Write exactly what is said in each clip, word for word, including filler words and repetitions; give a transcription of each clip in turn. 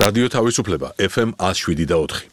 რადიო თავისუფლება ეფ ემ one oh seven და four.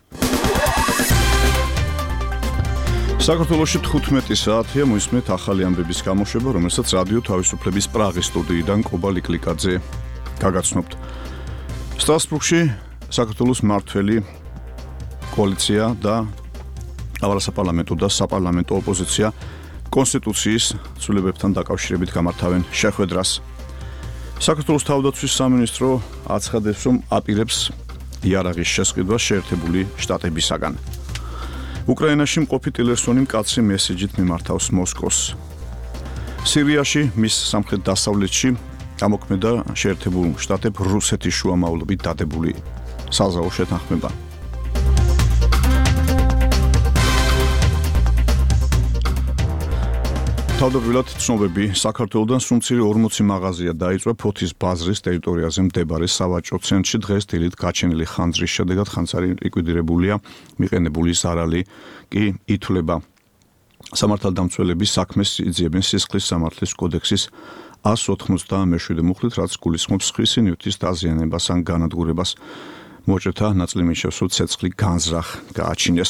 საქართველოში თხუთმეტი საათია მოისმენთ ახალი ამბების გამოშვება, რომელსაც რადიო თავისუფლების პრაღის სტუდიიდან კობა ლიკლიკაძე გაგაცნობთ. სტრასბურგში საქართველოს მმართველი კოალიცია და არასაპარლამენტო და საპარლამენტო ოპოზიცია კონსტიტუციის ცვლილებებთან დაკავშირებით გამართავენ შეხვედრას. საქართველოს თავდაცვის სამინისტრო აცხადებს, რომ აპირებს იარაღის შესყიდვას შეერთებული შტატებისაგან. უკრაინაში მყოფი ტილერსონი მკაცრი მესეჯით მიმართავს მოსკოვს. სირიაში მის სამხრეთ-დასავლეთში გამოქმედა შეერთებულ შტატებ რუსეთის შუამავლობით დადებული საზავო შეთანხმება. თავდაპირველად ცნობები საქართველოდან სულ ორმოცი მაღაზია დაიწვა ფოთის ბაზრის ტერიტორიაზე მდებარე სავაჭრო ცენტრში დღეს დილით გაჩენილი ხანძრის შედეგად ხანძარი ლიკვიდირებულია, მიყენებული ზარალი კი ითვლება. სამართალდამცველები საქმეს იძიებენ სისხლის სამართლის კოდექსის one eighty-seven მუხლით, რაც გულისხმობს სხვისი ნივთის დაზიანებას ან განადგურებას. მოჭეთა ნაწილი მიშევს, რომ ცეცხლი განზრახ გააჩინეს.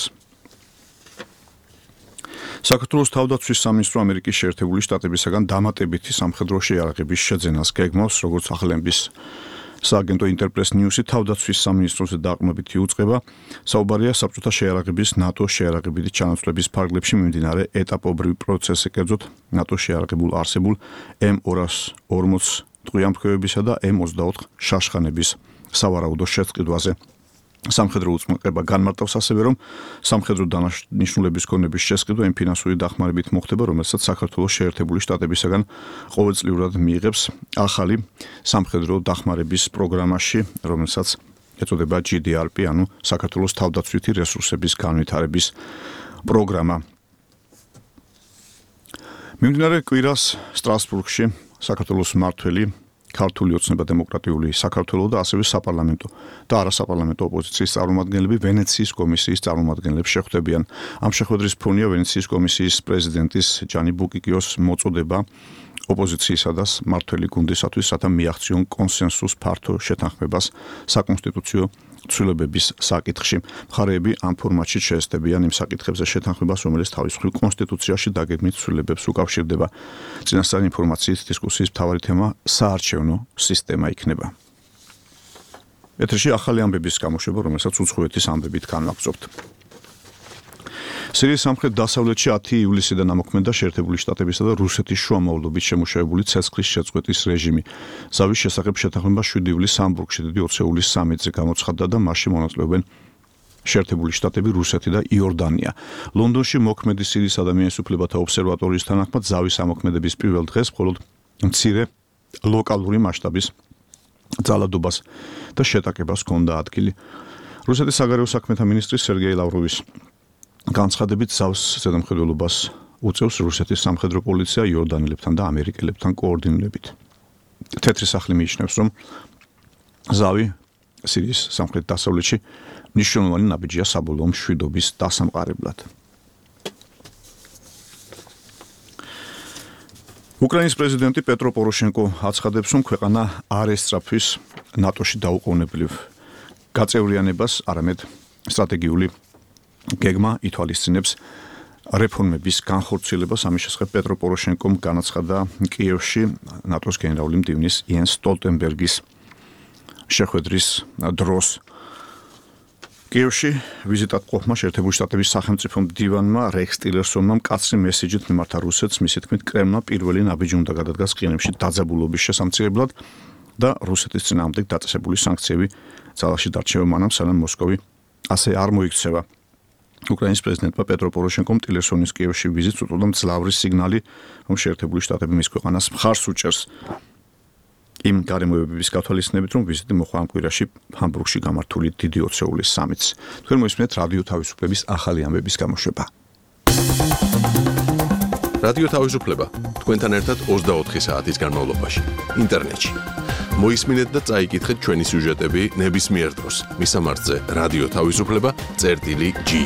საქართველოს თავდაცვის სამინისტრო ამერიკის შეერთებული შტატებისაგან დამატებითი სამხედრო შეიარაღების შეძენას გეგმავს, როგორც ახალების სააგენტო ინტერპრეს ნიუსი თავდაცვის სამინისტროზე დაყრდნობით იუწყება. საუბარია საბჭოთა შეიარაღების ნატოს შეიარაღებითი ჩანაცვლების ფარგლებში მიმდინარე ეტაპობრივ პროცესზე, კერძოდ ნატოს შეიარაღებულ არსებულ ემ two forty ტყვიამფრქვევებისა და ემ twenty-four შაშხანების სავარაუდო შეწყდვაზე. სამხედრო უწყება განმარტავს ასევე, რომ სამხედრო დანიშნულების ქონების შესყიდვა იმ ფინანსური დახმარებით მოხდება, რომელსაც საქართველოს შეერთებული შტატებისაგან ყოველწლიურად მიიღებს ახალი სამხედრო დახმარების პროგრამაში, რომელსაც ეწოდება ჯი დი არ პი, ანუ საქართველოს თავდაცვითი რესურსების განვითარების პროგრამა. მიმდინარე კვირას სტრასბურგში საქართველოს მმართველი ქართული ოცნება დემოკრატიული საქართველოს და ასევე საპარლამენტო და არასაპარლამენტო ოპოზიციის წარმომადგენლები ვენეციის კომისიის წარმომადგენლებს შეხვდებიან. ამ შეხვედრის ფონია ვენეციის კომისიის პრეზიდენტის ჯანი ბუკიკიოს მოწოდება ოპოზიციისა და მმართველი გუნდისათვის, რათა მიაღწიონ კონსენსუს ფართო შეთანხმებას საკონსტიტუციო ცვლილებების საკითხში. მხარეები ამ ფორმატში შეესწებიან იმ საკითხებზე შეთანხმებას, რომელიც თავის მხრივ კონსტიტუციაში დაგეგმილ ცვლილებებს უკავშირდება. წინასწარ ინფორმაციით დისკუსიის მთავარი თემა საარჩევნო სისტემა იქნება. ეთერში ახალი ამბების გამოშვება, რომელსაც უცხოეთის ამბებით განვაგრძობთ. სირიის სამხრეთ-დასავლეთში ten ივლისიდან ამოქმედა შეერთებული შტატებისა და რუსეთის შუამავლობით შემუშავებული ცეცხლის შეწყვეტის რეჟიმი. ზავის შესახებ შეთანხმება seven ივლისს ჰამბურგში დიდი ოცეულის სამიტზე გამოცხადდა და მასში მონაწილეობენ შეერთებული შტატები, რუსეთი და იორდანია. ლონდონში მოქმედი სირიის ადამიანის უფლებათა ობსერვატორიის თანახმად ზავის ამოქმედების პირველ დღეს მხოლოდ მცირე ლოკალური მასშტაბის ძალადობას და შეტაკებას ჰქონდა ადგილი. რუსეთის საგარეო საქმეთა მინისტრი სერგეი ლავროვის განცხადებით ზავს ზედამხედველობას უწევს რუსეთის სამხედრო პოლიცია იორდანელებთან და ამერიკელებთან კოორდინირებით. თეთრი სახლი მიიჩნევს, რომ ზავი სირიის სამხრეთ-დასავლეთში მნიშვნელოვანი ნაბიჯია საბოლოო მშვიდობის დასამყარებლად. უკრაინის პრეზიდენტი პეტრო პოროშენკო აცხადებს, რომ ქვეყანა არ ესწრაფვის ნატოში დაუყოვნებლივ გაწევრიანებას, არამედ სტრატეგიული გეგმა ითვალისწინებს რეფორმების განხორციელებას. ამის შესახებ პეტრო პოროშენკომ განაცხადა კიევში ნატოს გენერალური მდივნის იენს სტოლტენბერგის შეხვედრის დროს. კიევში ვიზიტად ყოფმა შეერთებული შტატების სახელმწიფო მდივანმა რექს ტილერსონმა მკაცრი მესეჯით მიმართა რუსეთს, მისი თქმით, კრემლმა პირველი ნაბიჯი უნდა გადადგას ყირიმში დაძაბულობის შესამცირებლად და რუსეთის წინააღმდეგ დაწესებული სანქციები ძალაში დარჩება მანამ, სანამ მოსკოვი ასე არ მოიქცევა. უკრაინის პრეზიდენტმა პეტრო პოროშენკომ ტილერსონის კიევში ვიზიტს უწოდა მძლავრი სიგნალი, რომ შეერთებული შტატები მის ქვეყანას მხარს უჭერს. იმ გარემოებების გათვალისწინებით, რომ ვიზიტი მოხდა ამ კვირაში ჰამბურგში გამართული დიდი ოცეულის სამიტს. თქვენ მოისმენთ რადიო თავისუფლების ახალი ამბების გამოშვება. რადიო თავისუფლება თქვენთან ერთად twenty-four საათის განმავლობაში ინტერნეტში. მოისმინეთ და წაიკითხეთ ჩვენი სიუჟეტები ნებისმიერ დროს. მისამართზე რადიო თავისუფლება წერტილი ჯი.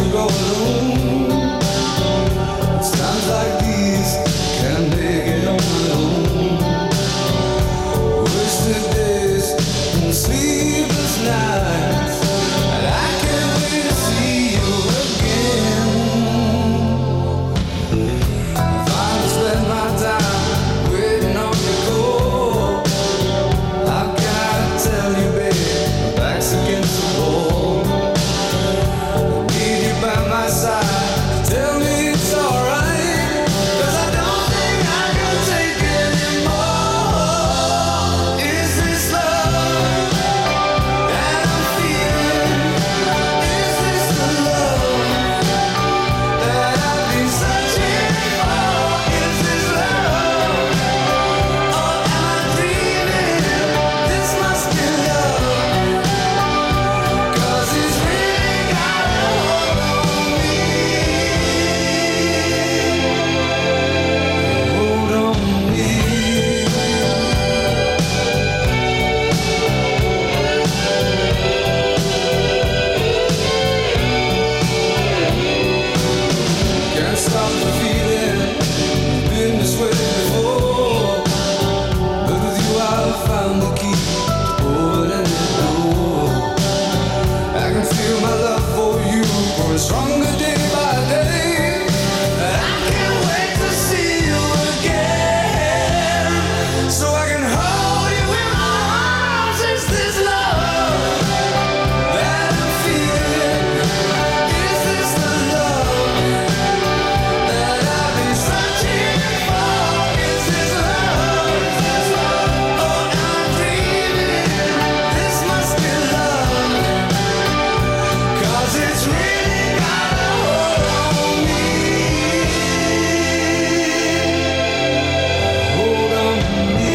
go alone. It's times like these can't make it on my own. Wasted days and sleepless nights, and I can't wait to see you again. If I just spend my time waiting on your call, I've gotta tell you, babe, my back's against the wall. I need you by my side, tell me it's alright, 'cause I don't think I can take anymore. Is this love that I'm feeling? Is this the love that I've been searching for? Is this love, or am I dreaming? This must be love, 'cause it's really got a hold on me. Hold on me. Can't stop the feeling, been this way before, but with you I've found the key to open any door. I can feel my love for you growing stronger day by day, and I can't wait to see you again, so I can hold you in my arms. Is this love that I'm feeling? Is this the love that I've been searching for? Is this love, or am I dreaming? This must be love, 'cause it's really got a hold on me. Hold on me.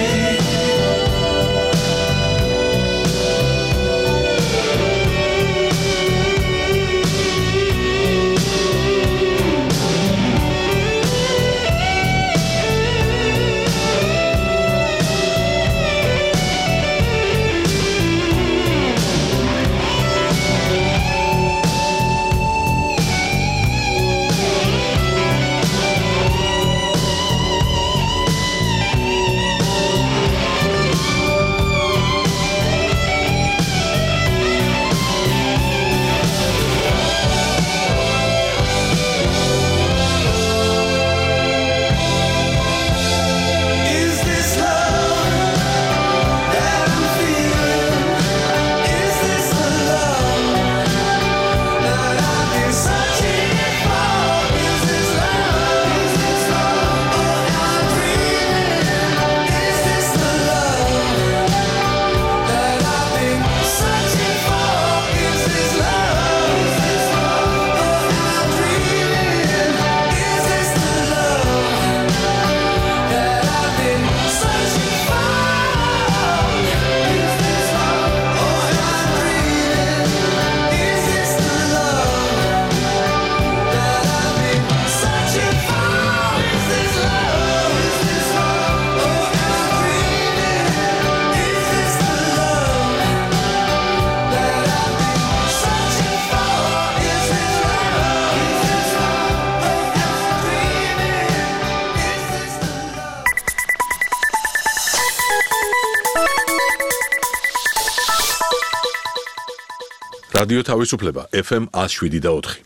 Is this love that I'm feeling? Is this the love that I've been searching for? Is this love? Is this love, or am I dreaming? Is this the love that I've been searching for? Is this love? Is this love, or am I dreaming? Is this the love that I've been searching for? Is this love, or am I dreaming? Is this the love that I've been searching for? Is this love? Is this love, or am I dreaming? Is this the love that I've been searching for? Is this love? Is this love, or am I dreaming? Is this the love? რადიო თავისუფლება ეფ ემ one oh seven და four.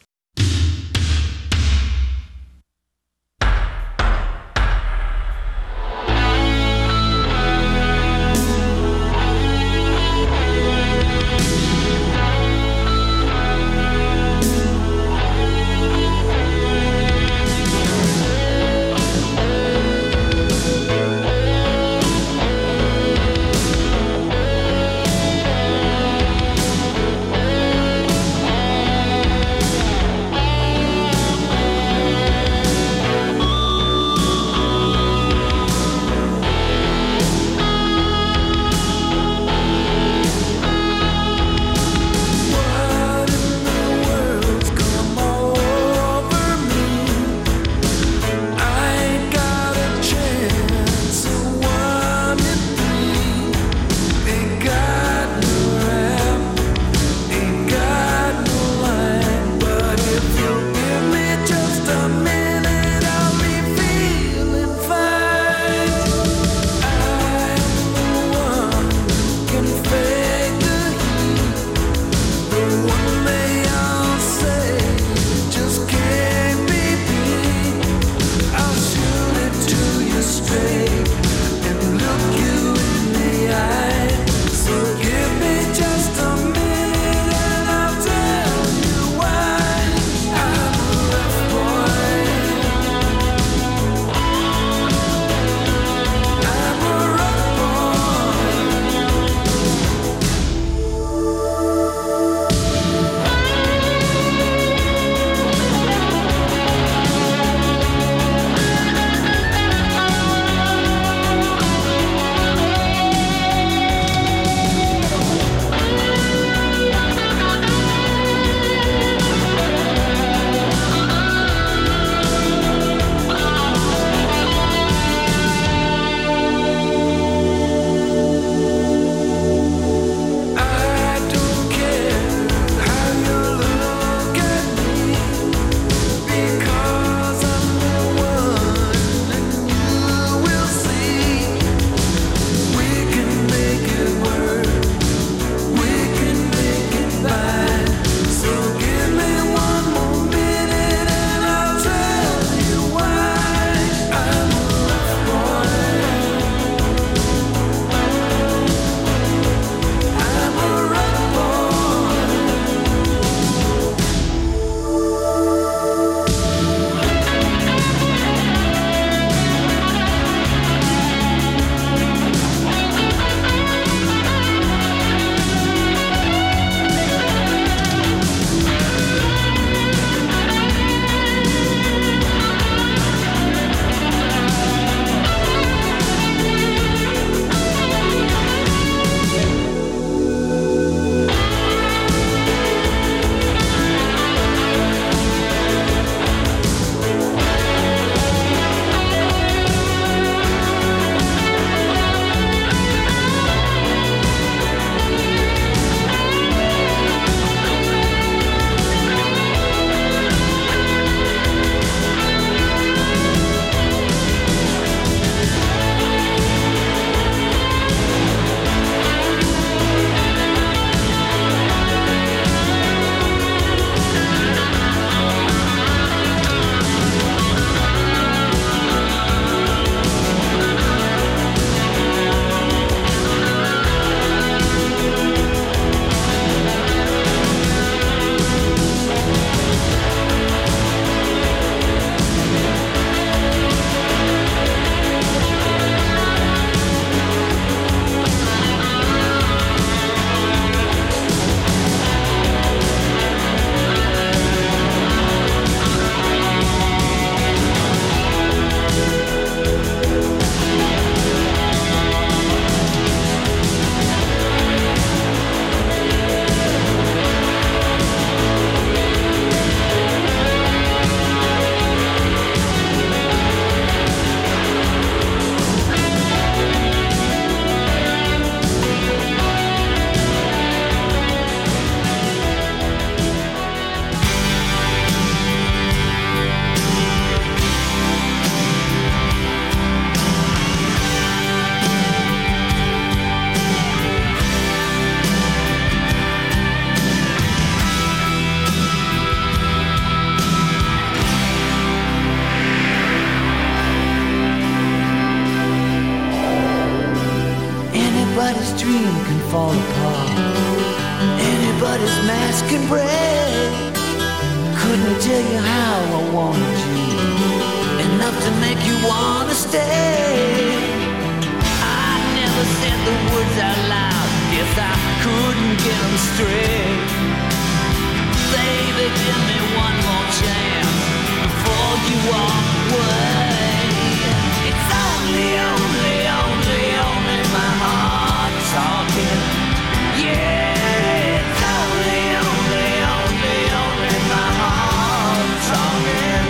what his mask can break. Couldn't tell you how I wanted you, enough to make you wanna stay. I never said the words out loud, guess I couldn't get them straight. Baby, give me one more chance before you walk away. It's only, only, only, only my heart talking. Yeah, it's only, only, only, only my heart talking.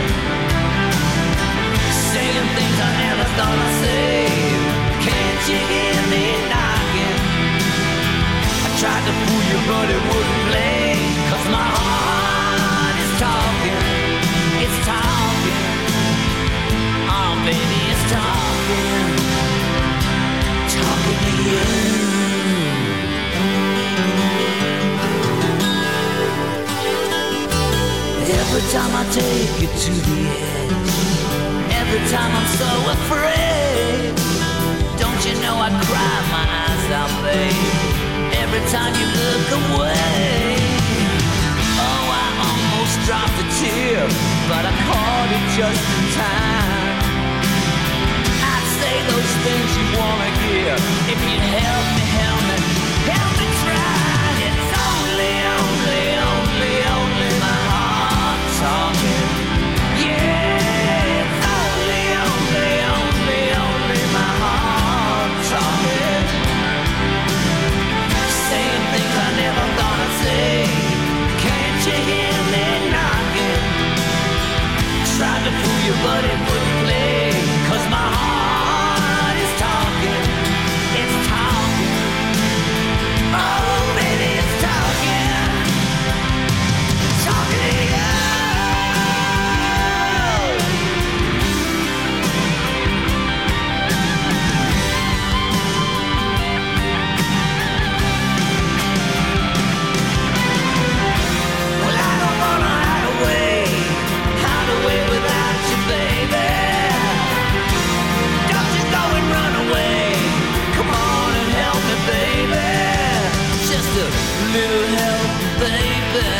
Saying things I never thought I'd say. Can't you hear me knocking? I tried to fool you, but it wouldn't play. 'Cause my heart is talking. It's talking. Oh, baby, it's talking. Talking to you. Every time I take you to the edge, every time I'm so afraid, don't you know I cry my eyes out, babe, every time you look away. Oh, I almost dropped a tear, but I caught it just in time. I'd say those things you wanna hear if you'd help me, help me, help me try. It's only, only, only, only my heart talking. Yeah, it's only, only, only, only my heart talking. Saying things I never thought I'd say. Can't you hear me knocking? Tried to fool you, but it wouldn't play. 'Cause my heart is talking. It's talking. Oh, baby, it's talking. Talking to you. Well, I don't wanna hide away, hide away without you, baby. Don't you go and run away. Come on and help me, baby. Just a little help, baby.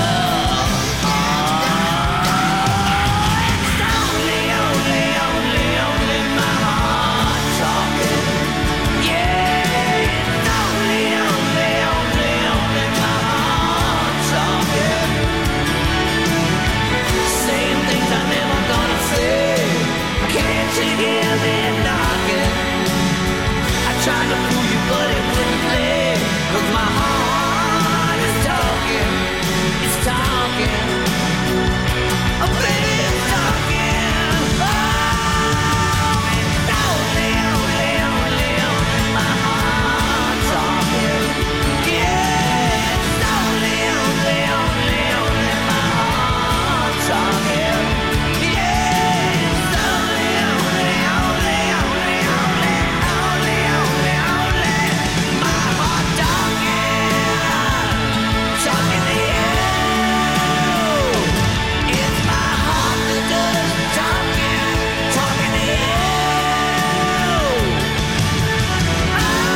It's only, only, only, only my heart talking. Yeah, it's only, only, only, only my heart talking. Saying things I never gonna say. Can't you hear me knocking? I tried to fool you, but it wouldn't play. 'Cause my heart is talking. It's talking. Oh, baby, it's talking. Oh, it's only, only, only, only my heart talking. Yeah, it's only, only, only, only my heart talking. Yeah, it's only, only, only, only, only, only, only, only my heart talking. Talking to you. It's my heart that does talking. Talking to you. Oh,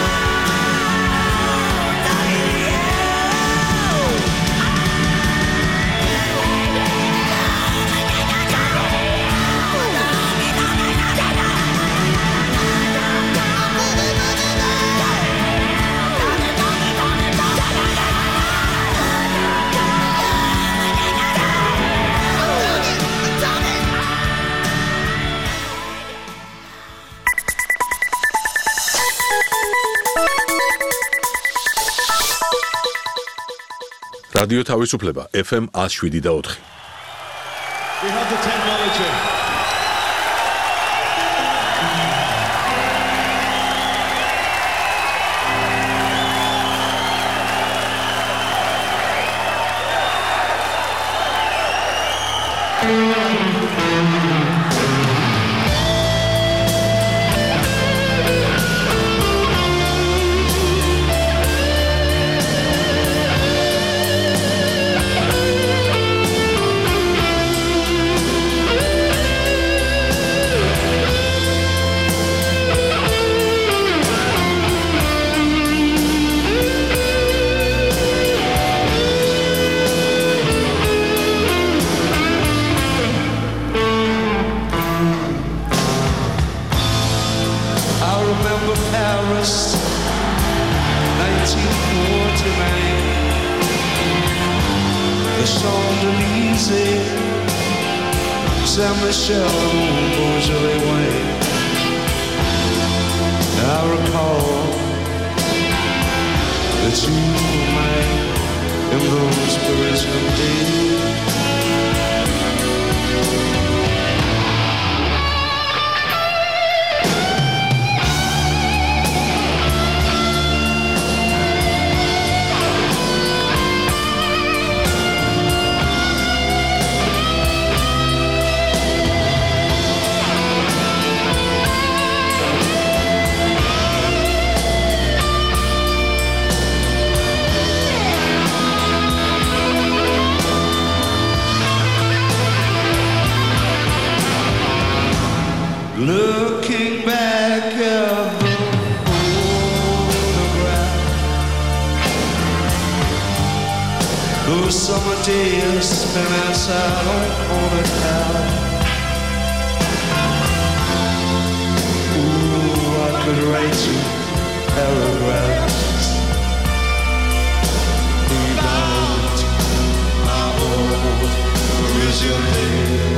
talking to you. რადიო თავისუფლება F M one oh seven და four. We have the technology. the Champs-Élysées, Saint-Michel, Beaujolais Way. I recall that you were mine in those Parisian days. Looking back at the photograph, those summer days spent outside on Haunted House. Ooh, I could write you paragraphs about my old Parisian days.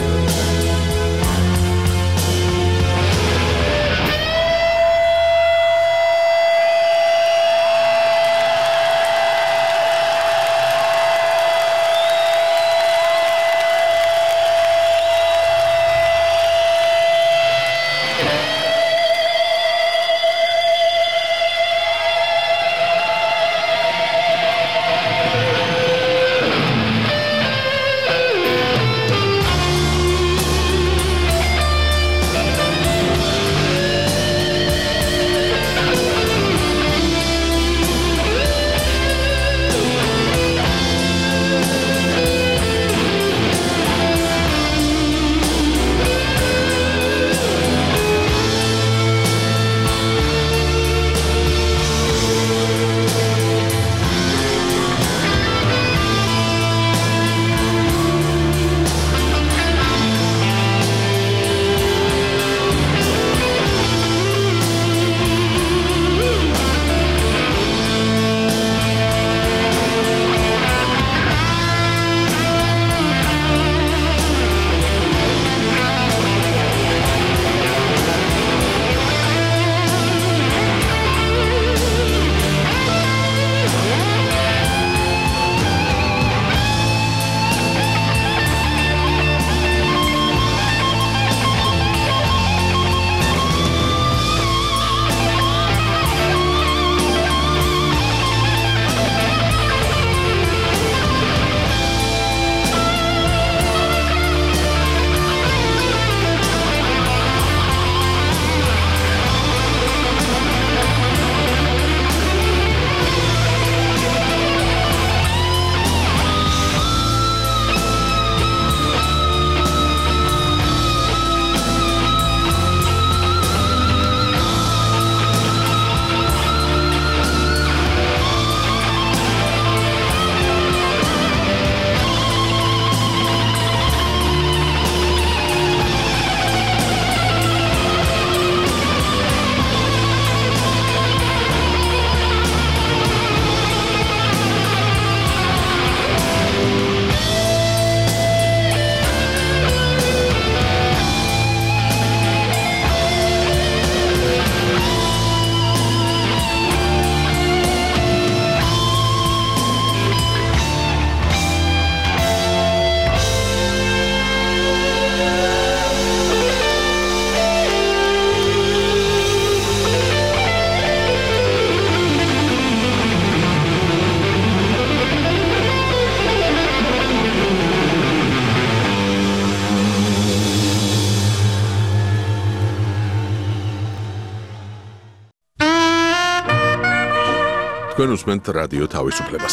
თქვენ უსმენთ რადიო თავისუფლებას.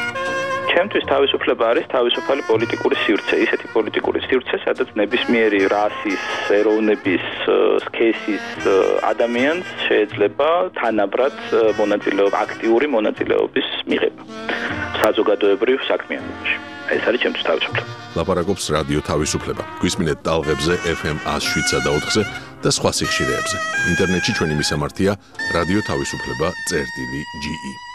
ჩემთვის თავისუფლება არის თავისუფალი პოლიტიკური სივრცე, ისეთი პოლიტიკური სივრცე, სადაც ნებისმიერი რასის, ეროვნების, სქესის ადამიანს შეიძლება თანაბრად მონაწილეობა, აქტიური მონაწილეობის მიღება საზოგადოებრივ საქმიანობაში. ეს არის ჩემთვის თავისუფლება. ლაპარაკობს რადიო თავისუფლება. გვისმინეთ ტალღებზე ეფ ემ one oh seven და ოთხზე და სხვა სიხშირეებზე. ინტერნეტში ჩვენი მისამართია რადიო თავისუფლება წერტილი ჯი ი.